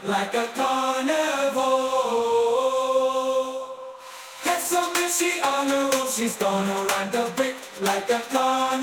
like a carnival. Get some Missy on the road, she's gonna ride the brick like a carnival.